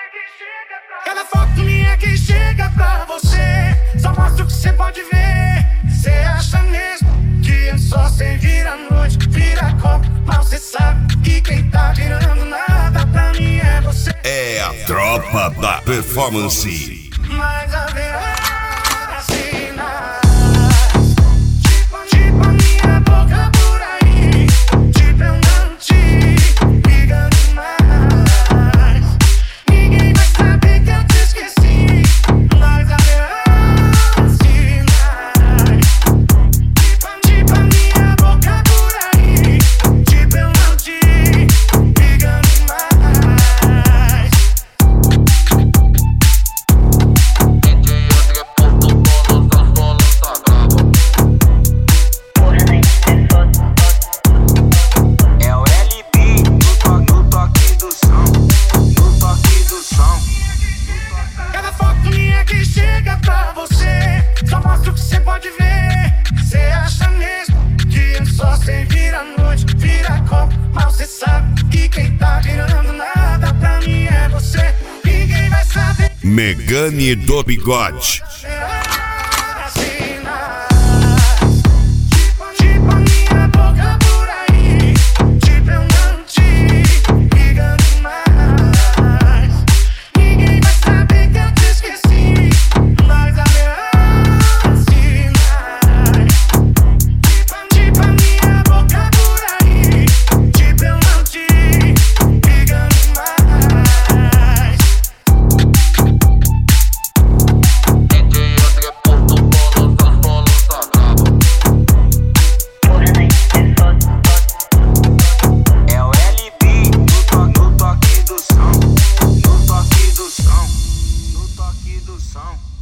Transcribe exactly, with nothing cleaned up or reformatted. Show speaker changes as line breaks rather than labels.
Cada foto minha que chega pra você só mostra o que cê pode ver. Cê acha mesmo que é só cê vir à noite, vira copo, mal cê sabe que quem tá virando nada pra mim é você.
É a tropa da performance.
Mas haverá sinais, tipo, tipo a minha boca por aí, tipo eu não te ligo demais. Ninguém vai saber que eu te esqueci, mas haverá sinais, tipo, tipo a minha boca por aí, tipo eu não te ligo demais. Cada foto minha que chega pra você só mostra o que cê pode ver. Cê acha mesmo que é só cê vir à noite, vira copo, mal cê sabe que quem tá virando nada pra mim é você. Ninguém vai saber.
Megane do Bigode.
Tipo a minha boca por aí, tipo eu não te ligo demais. Ninguém vai saber que eu te esqueci, mas haverá sinais. Tipo a minha boca por aí, tipo eu não te ligo demais.
É o L B no toque do som, no toque do som, no toque do som.